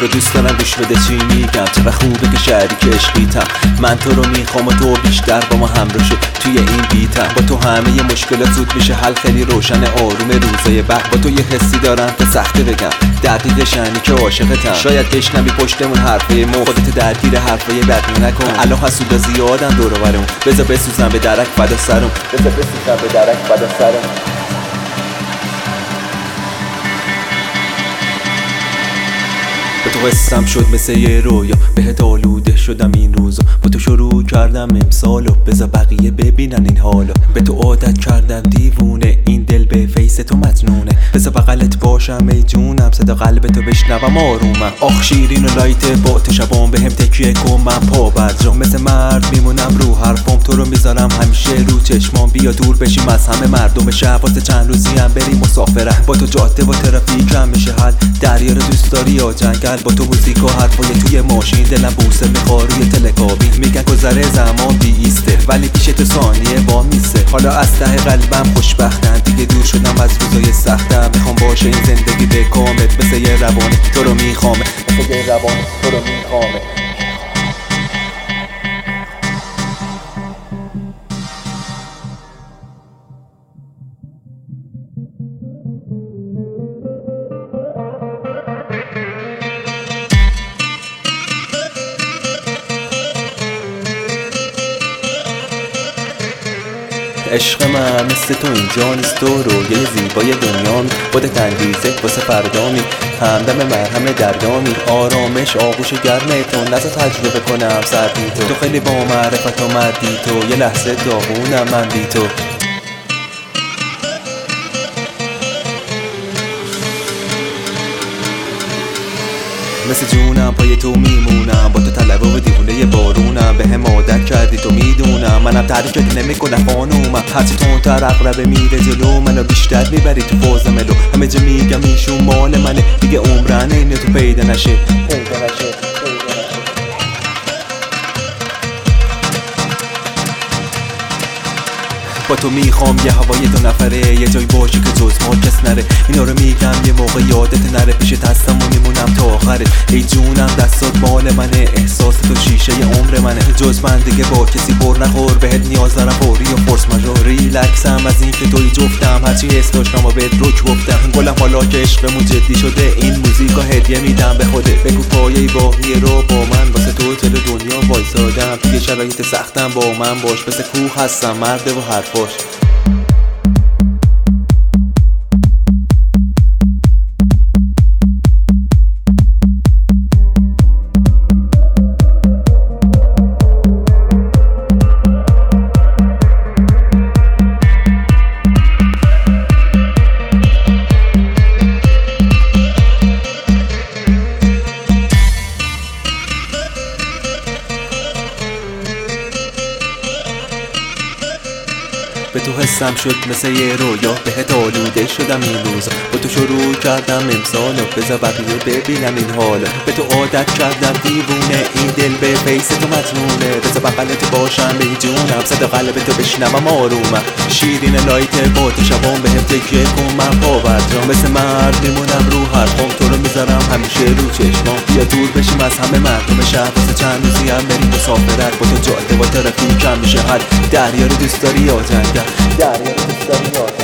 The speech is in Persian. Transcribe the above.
دوست دارم گوش بده چی میگم، چقدر خوبه که شریک عشقیتم. من تو رو میخوام و تو بیشتر با ما همراه شو توی این بیتم. با تو همه مشکلات زود میشه حل، خیلی روشن آروم روزای بعد. با تو یه حسی دارم که سخته بگم، دقیق شنی که عاشقتم. شاید بشنوی پشتمون حرفای ما، خودت درگیر حرفای بد نکن. الان حسودا زیادن دور و برم، بذار بسوزم به درک فدا سرم، بذار بسوزم به درک فدا سرم. با تو حسم شد مثل یه رویا، بهت آلوده شدم این روزا. با تو شروع کردم امسالو، بذار بقیه ببینن این حالا. به تو عادت کردم دیوونه، این دل به فیس تو مجنونه. بذار بغلت باشم ای جونم، صدا قلب تو بشنوم آرومم. آخ شیرین و لایت با تو شبام بهم تکیه کن، من پا برجام مثل مرد میمونم رو حرفام. تو رو میذارم همیشه رو چشمام، بیا دور بشیم از همه مردم شهر. واسه چند روزی هم بریم مسافره، با تو جاده و ترافیک هم میشه حل. دریا رو دوست داری یا جنگل؟ با تو موزیک و حرفای توی ماشین، دلم بوسه میخواد روی تلکابین. میگن گذره زمان بیسته، ولی پیش تو ثانیه با میسته. حالا از ته قلبم خوشبختم، دیگه دور شدم از روزای سختم. میخوام باشه این زندگی به کامت، مثل یه روانی تو رو میخوامه، مثل یه روانی تو رو میخوامه. عشق من مثل تو اینجا نیست، تو رویه زیبای دنیامی. خودت انگیزه واسه فردامی، همدم مرهم دردامی. آرامش آغوش گرم تو، نذار تجربه کنم سردی تو. خیلی با معرفت و مردی تو، یه لحظه داغونم من بی تو. مثل جونم پای تو میمونم، با تو طلبه و دیوونه بارونم. به هم عادت کردی تو میدونم، منم تحریکت نمیکنم خانومم. هرچی تندتر عقربه میره جلو، منو بیشتر میبری تو فاز ملو. همه جا میگم ایشون مال منه، دیگه عمرن اینه تو پیدا نشه، پیدا نشه. با تو میخوام یه هوای دو نفره، یه جای باشه که جز ما کس نره. اینا رو میگم یه موقع یادت نره، پیشت هستم و میمونم تا آخره. ای جونم دستات مال منه، احساس تو شیشه ی عمر منه. جز من دیگه با کسی بر نخور، بهت نیاز دارم فوری و فرس مجور. ریلکسم از این که توی جفتم، هرچی حس داشتم و بهت رک گفتم. گلم حالا که عشقمون جدی شده، این موزیکا هدیه میدم به خودت. بگو پایه باقی رو با من، واسه تو جلو دنیا وایسادم. توی شرایط سختم با من باش، مثل کوه هستم مرد و حرفاش. به تو حسم شد مثل یه رویا، بهت آلوده شدم این روزا. با تو شروع کردم امسالو، بذار بقیه ببینم این حالا. به تو عادت کردم دیوونه، این دل به فیس تو مجنونه. بذار بغلت باشم ای جونم، صدا قلب تو بشنوم آرومم. شیرین لایت با تو شبام بهم تکیه کن، من پا برجام مثل مرد میمونم رو حرفام. تو رو میذارم همیشه رو چشمام، بیا دور بشیم از همه مردم شهر. واسه چند روزی هم بریم مسافرت، با تو جاده و ترافیک هم میشه حل. دریا رو دوست داری یا جنگل؟ دریا رو دوست داری یا